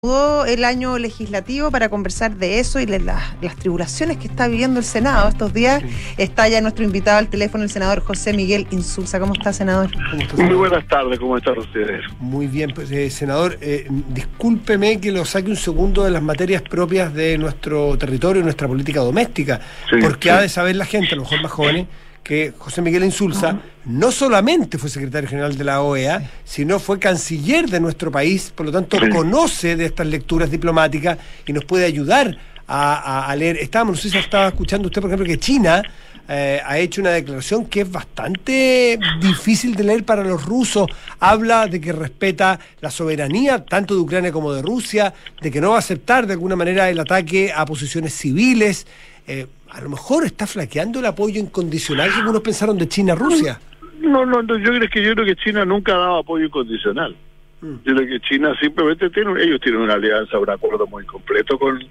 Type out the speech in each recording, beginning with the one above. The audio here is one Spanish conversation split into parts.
El año legislativo para conversar de eso y las tribulaciones que está viviendo el Senado estos días. Está ya nuestro invitado al teléfono, el senador José Miguel Insulza. ¿Cómo está, senador? ¿Cómo está, senador? Muy buenas tardes, ¿cómo están ustedes? Muy bien, pues, senador, discúlpeme que lo saque un segundo de las materias propias de nuestro territorio y nuestra política doméstica, porque ha de saber la gente, a lo mejor más jóvenes, que José Miguel Insulza no solamente fue secretario general de la OEA, sino fue canciller de nuestro país, por lo tanto conoce de estas lecturas diplomáticas y nos puede ayudar a leer. No sé si estaba escuchando usted, por ejemplo, que China ha hecho una declaración que es bastante difícil de leer para los rusos. Habla de que respeta la soberanía tanto de Ucrania como de Rusia, de que no va a aceptar de alguna manera el ataque a posiciones civiles. A lo mejor está flaqueando el apoyo incondicional que algunos pensaron de China a Rusia. No, yo creo que China nunca ha dado apoyo incondicional. Yo creo que China simplemente ellos tienen una alianza, un acuerdo muy completo con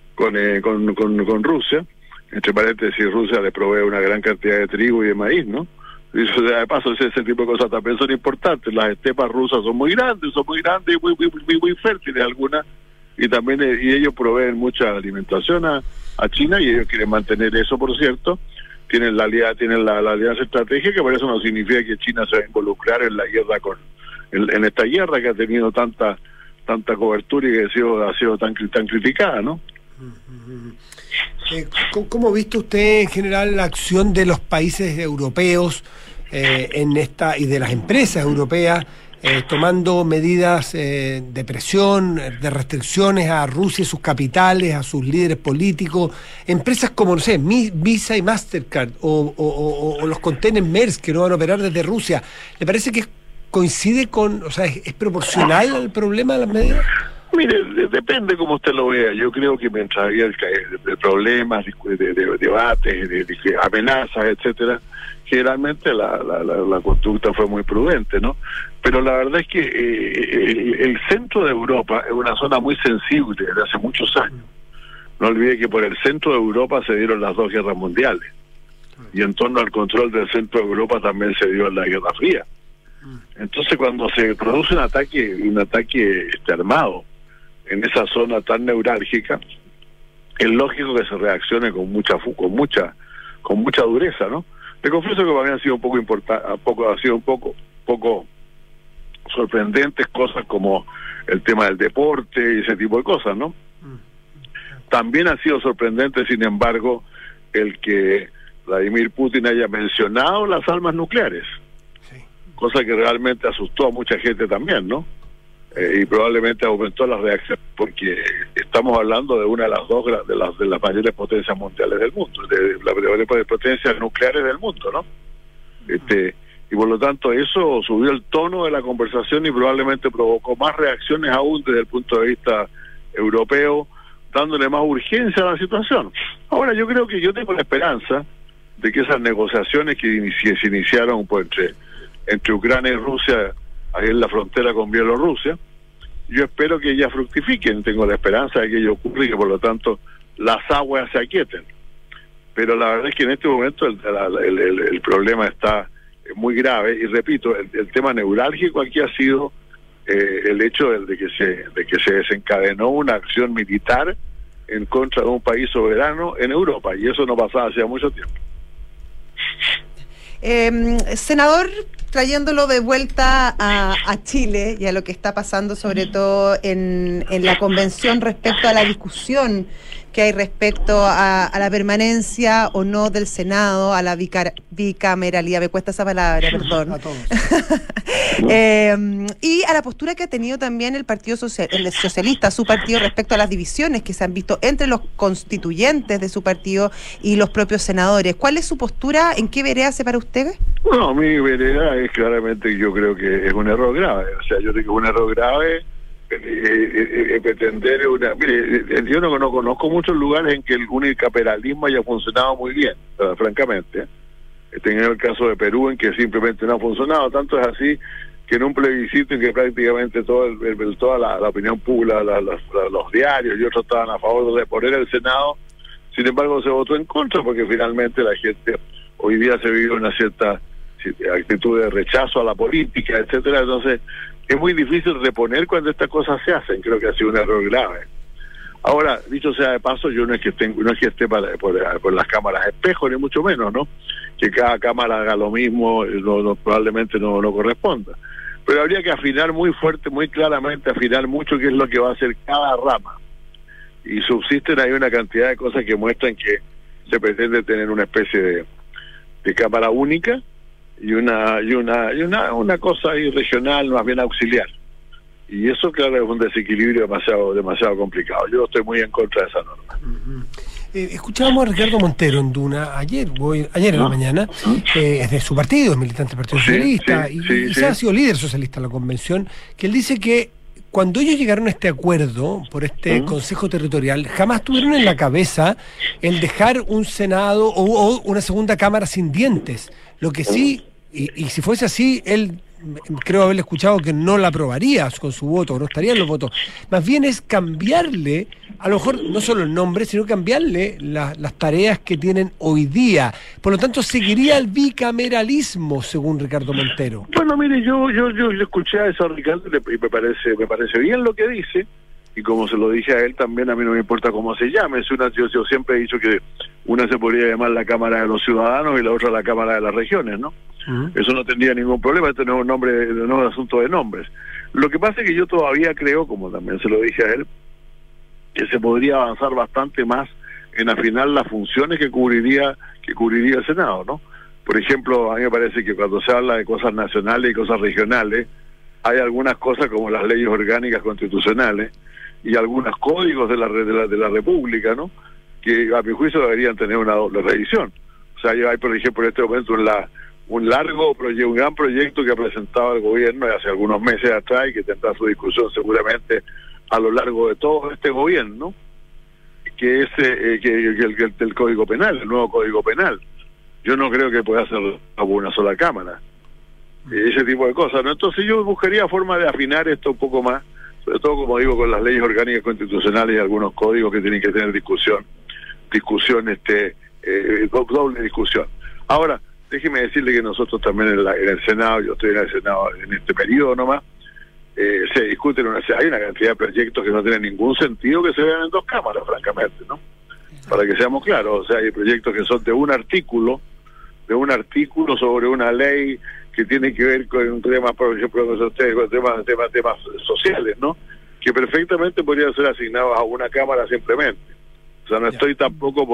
Rusia. Entre paréntesis, Rusia le provee una gran cantidad de trigo y de maíz, ¿no? Y eso, de paso, ese tipo de cosas también son importantes. Las estepas rusas son muy grandes y muy fértiles algunas, y también y ellos proveen mucha alimentación a China, y ellos quieren mantener eso, por cierto. Tienen la alianza estratégica, pero eso no significa que China se va a involucrar en la guerra en esta guerra que ha tenido tanta cobertura y que ha sido tan criticada, ¿no? ¿Cómo ha visto usted en general la acción de los países europeos en esta y de las empresas europeas tomando medidas de presión, de restricciones a Rusia y sus capitales, a sus líderes políticos? Empresas como, no sé, Visa y Mastercard o los containers Maersk que no van a operar desde Rusia. ¿Le parece que coincide con, es proporcional al problema de las medidas? Mire, depende cómo usted lo vea. Yo creo que mientras había de problemas, de debates, de amenazas, etcétera, generalmente la conducta fue muy prudente, ¿no? Pero la verdad es que el centro de Europa es una zona muy sensible desde hace muchos años. No olvide que por el centro de Europa se dieron las dos guerras mundiales, y en torno al control del centro de Europa también se dio la Guerra Fría. Entonces, cuando se produce un ataque armado en esa zona tan neurálgica, es lógico que se reaccione con mucha dureza, ¿no? Le confieso que para mí ha sido un poco sorprendentes cosas como el tema del deporte y ese tipo de cosas, ¿no? También ha sido sorprendente, sin embargo, el que Vladimir Putin haya mencionado las armas nucleares, cosa que realmente asustó a mucha gente también, ¿no? Y probablemente aumentó las reacciones, porque estamos hablando de una de las dos de las mayores potencias mundiales del mundo, de las mayores potencias nucleares del mundo, ¿no? Y por lo tanto eso subió el tono de la conversación y probablemente provocó más reacciones aún desde el punto de vista europeo, dándole más urgencia a la situación. Ahora, yo tengo la esperanza de que esas negociaciones que se iniciaron pues, entre Ucrania y Rusia, ahí en la frontera con Bielorrusia, yo espero que ellas fructifiquen. Tengo la esperanza de que ello ocurra y que por lo tanto las aguas se aquieten. Pero la verdad es que en este momento el problema está muy grave, y repito, el tema neurálgico aquí ha sido el hecho de que se desencadenó una acción militar en contra de un país soberano en Europa, y eso no pasaba hacía mucho tiempo. Senador, trayéndolo de vuelta a Chile y a lo que está pasando sobre todo en la convención respecto a la discusión que hay respecto a la permanencia o no del Senado, a la bicameralidad, me cuesta esa palabra, perdón. A todos. Y a la postura que ha tenido también el Partido Socialista, su partido, respecto a las divisiones que se han visto entre los constituyentes de su partido y los propios senadores. ¿Cuál es su postura? ¿En qué vereda se para usted? Bueno, mi vereda es claramente, yo creo que es un error grave. O sea, yo creo que es un error grave pretender Mire, yo no conozco muchos lugares en que el unicameralismo haya funcionado muy bien, francamente. He tenido el caso de Perú, en que simplemente no ha funcionado. Tanto es así que en un plebiscito en que prácticamente toda la opinión pública, los diarios y otros estaban a favor de poner el Senado, sin embargo se votó en contra, porque finalmente la gente hoy día se vive una cierta actitud de rechazo a la política, etcétera. Entonces es muy difícil reponer cuando estas cosas se hacen. Creo que ha sido un error grave. Ahora, dicho sea de paso, yo no es que esté por las cámaras espejo, ni mucho menos, ¿no? Que cada cámara haga lo mismo, probablemente no corresponda. Pero habría que afinar muy fuerte, muy claramente, afinar mucho qué es lo que va a hacer cada rama. Y subsisten ahí una cantidad de cosas que muestran que se pretende tener una especie de cámara única y una cosa ahí regional, más bien auxiliar. Y eso, claro, es un desequilibrio demasiado complicado. Yo estoy muy en contra de esa norma. Escuchábamos a Ricardo Montero en Duna ayer en la mañana, es de su partido, es militante del Partido Socialista, y se ha sido líder socialista en la convención, que él dice que cuando ellos llegaron a este acuerdo por este Consejo Territorial, jamás tuvieron en la cabeza el dejar un Senado o una segunda Cámara sin dientes. Lo que sí, y si fuese así, él creo haberle escuchado que no la aprobaría con su voto, no estarían los votos. Más bien es cambiarle, a lo mejor no solo el nombre, sino cambiarle las tareas que tienen hoy día. Por lo tanto, seguiría el bicameralismo, según Ricardo Montero. Bueno, mire, yo escuché a eso a Ricardo y me parece bien lo que dice, y como se lo dije a él también, a mí no me importa cómo se llame. Yo siempre he dicho que una se podría llamar la Cámara de los Ciudadanos y la otra la Cámara de las Regiones, ¿no? Eso no tendría ningún problema. Esto no es un asunto de nombres. Lo que pasa es que yo todavía creo, como también se lo dije a él, que se podría avanzar bastante más en afinar las funciones que cubriría el Senado, ¿no? Por ejemplo, a mí me parece que cuando se habla de cosas nacionales y cosas regionales, hay algunas cosas como las leyes orgánicas constitucionales y algunos códigos de la República, ¿no? Que a mi juicio deberían tener una doble revisión. O sea, hay, por ejemplo, en este momento un gran proyecto que ha presentado el gobierno hace algunos meses atrás y que tendrá su discusión seguramente a lo largo de todo este gobierno, que es el Código Penal, el nuevo Código Penal. Yo no creo que pueda hacerlo a una sola Cámara. Ese tipo de cosas, ¿no? Entonces yo buscaría forma de afinar esto un poco más, sobre todo, como digo, con las leyes orgánicas constitucionales y algunos códigos que tienen que tener doble discusión. Ahora, déjeme decirle que nosotros también en el Senado, yo estoy en el Senado en este periodo nomás, se discuten hay una cantidad de proyectos que no tienen ningún sentido que se vean en dos cámaras, francamente, ¿no? Para que seamos claros, o sea, hay proyectos que son de un artículo sobre una ley que tiene que ver con un tema, por ejemplo, con temas sociales, ¿no? Que perfectamente podrían ser asignados a una cámara simplemente. O sea, no estoy tampoco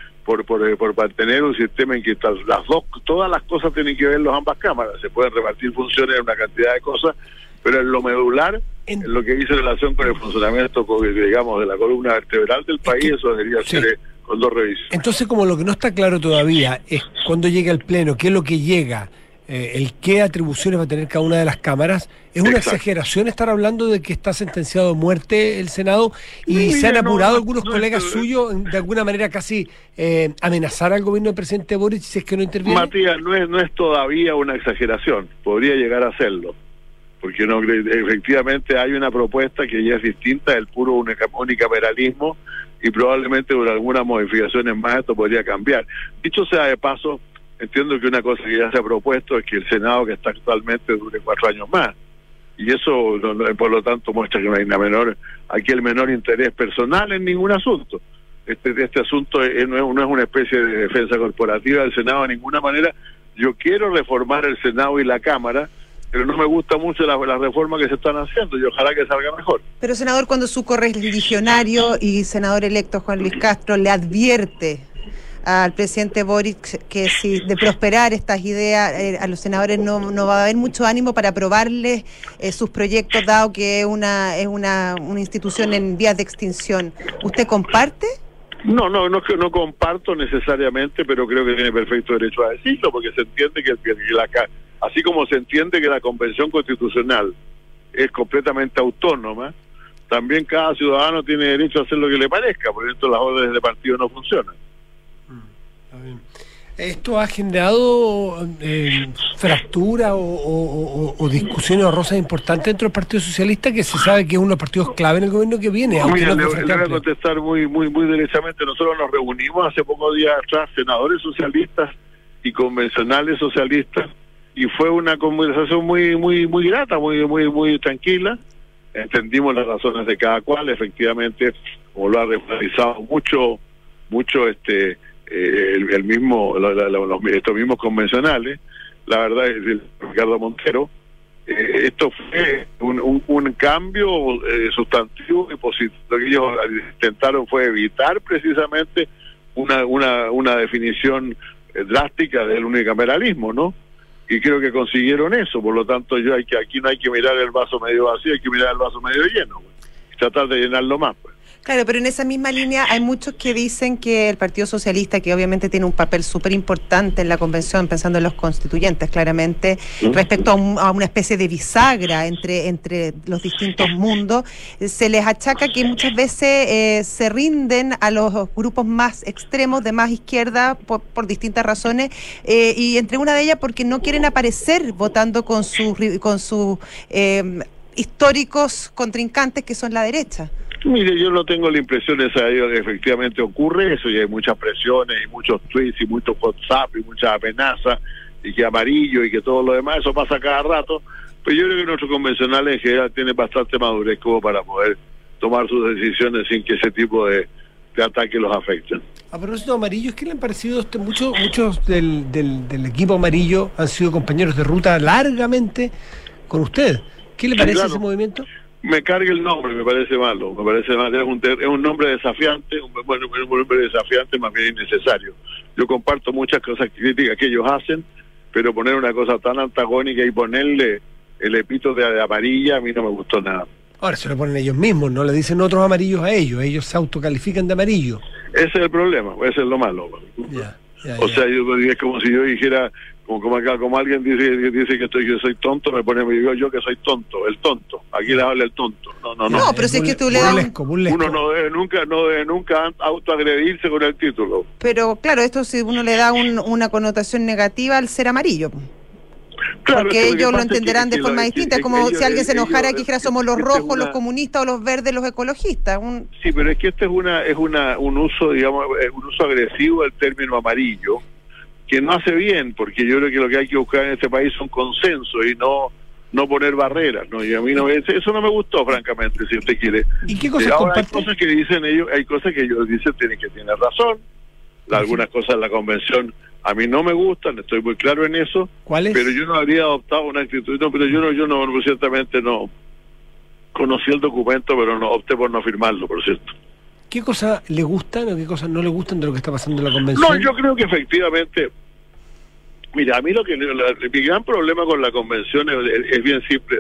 por mantener un sistema en que todas las cosas tienen que ver en ambas cámaras. Se pueden repartir funciones en una cantidad de cosas, pero en lo medular, en lo que dice relación con el funcionamiento, digamos, de la columna vertebral del país, eso debería ser con dos revisiones. Entonces, como lo que no está claro todavía es cuando llega el Pleno, qué es lo que llega, el qué atribuciones va a tener cada una de las cámaras, es una exageración estar hablando de que está sentenciado a muerte el Senado y se han apurado algunos colegas suyos de alguna manera casi amenazar al gobierno del presidente Boric si es que no interviene. Matías, no es todavía una exageración, podría llegar a serlo, porque efectivamente hay una propuesta que ya es distinta del puro unicameralismo y probablemente por algunas modificaciones más esto podría cambiar. Dicho sea de paso, entiendo que una cosa que ya se ha propuesto es que el Senado que está actualmente dure 4 años más, y eso por lo tanto muestra que no hay aquí el menor interés personal en ningún asunto. Este asunto no es una especie de defensa corporativa del Senado de ninguna manera. Yo quiero reformar el Senado y la Cámara, pero no me gusta mucho las reformas que se están haciendo y ojalá que salga mejor. Pero, senador, cuando su correligionario y senador electo Juan Luis Castro le advierte al presidente Boric que si de prosperar estas ideas a los senadores no va a haber mucho ánimo para aprobarles sus proyectos, dado que es una institución en vías de extinción, ¿usted comparte? No comparto necesariamente, pero creo que tiene perfecto derecho a decirlo, porque se entiende que así como se entiende que la Convención Constitucional es completamente autónoma, también cada ciudadano tiene derecho a hacer lo que le parezca, por eso las órdenes de partido no funcionan. Está bien. ¿Esto ha generado fractura o discusiones o rosas importantes dentro del Partido Socialista, que se sabe que es uno de los partidos clave en el gobierno que viene? Mira, le voy a contestar muy derechamente. Nosotros nos reunimos hace pocos días atrás, senadores socialistas y convencionales socialistas, y fue una conversación muy grata, muy tranquila. Entendimos las razones de cada cual, efectivamente, como lo ha realizado mucho estos mismos convencionales. La verdad es que Ricardo Montero, esto fue un cambio sustantivo y positivo. Lo que ellos intentaron fue evitar precisamente una definición drástica del unicameralismo, ¿no? Y creo que consiguieron eso. Por lo tanto, aquí no hay que mirar el vaso medio vacío, hay que mirar el vaso medio lleno, y tratar de llenarlo más, pues. Claro, pero en esa misma línea hay muchos que dicen que el Partido Socialista, que obviamente tiene un papel súper importante en la convención, pensando en los constituyentes, claramente, respecto a una especie de bisagra entre los distintos mundos, se les achaca que muchas veces se rinden a los grupos más extremos, de más izquierda, por distintas razones, y entre una de ellas porque no quieren aparecer votando con sus históricos contrincantes, que son la derecha. Mire, yo no tengo la impresión esa de que efectivamente ocurre eso, y hay muchas presiones, y muchos tweets, y muchos WhatsApp, y muchas amenazas, y que amarillo, y que todo lo demás, eso pasa cada rato. Pero yo creo que nuestros convencionales en general tienen bastante madurez como para poder tomar sus decisiones sin que ese tipo de ataques los afecten. A propósito de amarillos, ¿qué le han parecido? Muchos del equipo amarillo han sido compañeros de ruta largamente con usted. ¿Qué le parece ese movimiento? Me carga el nombre, me parece malo, es un nombre desafiante, un nombre desafiante, más bien innecesario. Yo comparto muchas cosas críticas que ellos hacen, pero poner una cosa tan antagónica y ponerle el epíteto de amarilla, a mí no me gustó nada. Ahora se lo ponen ellos mismos, no le dicen otros amarillos a ellos se autocalifican de amarillo. Ese es el problema, ese es lo malo. O sea, es como si yo dijera, como alguien dice que yo soy tonto, me yo que soy tonto, el tonto. Aquí le habla el tonto. No, pero si es que tú le das uno no debe nunca autoagredirse con el título. Pero claro, esto si uno le da una connotación negativa al ser amarillo. Claro, porque ellos lo entenderán de forma distinta. Es como si alguien se enojara y dijera somos los rojos, los comunistas, o los verdes, los ecologistas. Sí, pero es que este es un uso, digamos, un uso agresivo del término amarillo, que no hace bien, porque yo creo que lo que hay que buscar en este país son consensos y no poner barreras, ¿no? Y a mí eso no me gustó, francamente, si usted quiere. ¿Y qué cosas ahora hay cosas que dicen ellos, hay cosas que ellos dicen que tienen razón. Algunas cosas en la convención a mí no me gustan, estoy muy claro en eso. ¿Cuáles? Pero yo no habría adoptado una actitud, pero yo ciertamente no conocí el documento, pero no opté por no firmarlo, por cierto. ¿Qué cosas le gustan o qué cosas no le gustan de lo que está pasando en la convención? No, yo creo que efectivamente, mira, a mí mi gran problema con la convención es bien simple.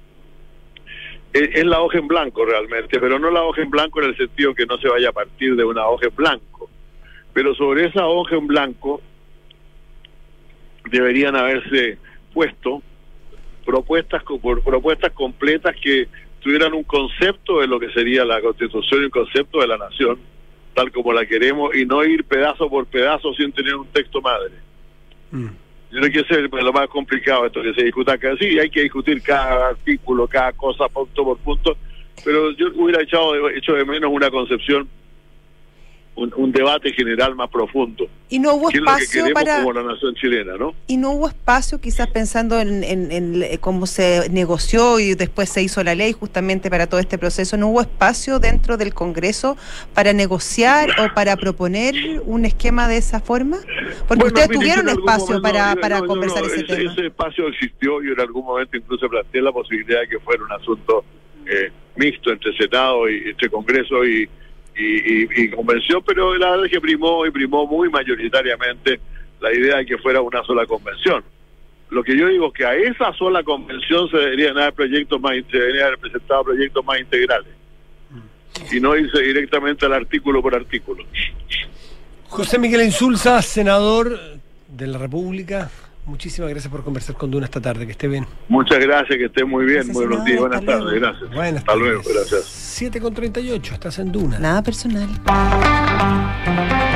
Es la hoja en blanco realmente, pero no la hoja en blanco en el sentido que no se vaya a partir de una hoja en blanco. Pero sobre esa hoja en blanco deberían haberse puesto propuestas completas que tuvieran un concepto de lo que sería la Constitución y un concepto de la nación, tal como la queremos, y no ir pedazo por pedazo sin tener un texto madre. Yo creo que ese es lo más complicado, esto que se discuta acá. Sí, hay que discutir cada artículo, cada cosa, punto por punto, pero yo hubiera hecho de menos una concepción, un debate general más profundo. Y no hubo espacio para como la nación chilena, ¿no? Y no hubo espacio, quizás pensando en cómo se negoció y después se hizo la ley justamente para todo este proceso, no hubo espacio dentro del Congreso para negociar o para proponer un esquema de esa forma, porque ustedes tuvieron espacio para conversar ese tema. Ese espacio existió. Yo en algún momento incluso planteé la posibilidad de que fuera un asunto mixto entre Senado y entre Congreso y convención, pero la verdad es que primó muy mayoritariamente la idea de que fuera una sola convención. Lo que yo digo es que a esa sola convención se deberían haber presentado proyectos más integrales y no irse directamente al artículo por artículo. José Miguel Insulza, senador de la República, muchísimas gracias por conversar con Duna esta tarde, que esté bien. Muchas gracias, que esté muy bien. Gracias, buenos días, buenas tardes, gracias. Hasta luego, gracias. 7:38, estás en Duna. Nada personal.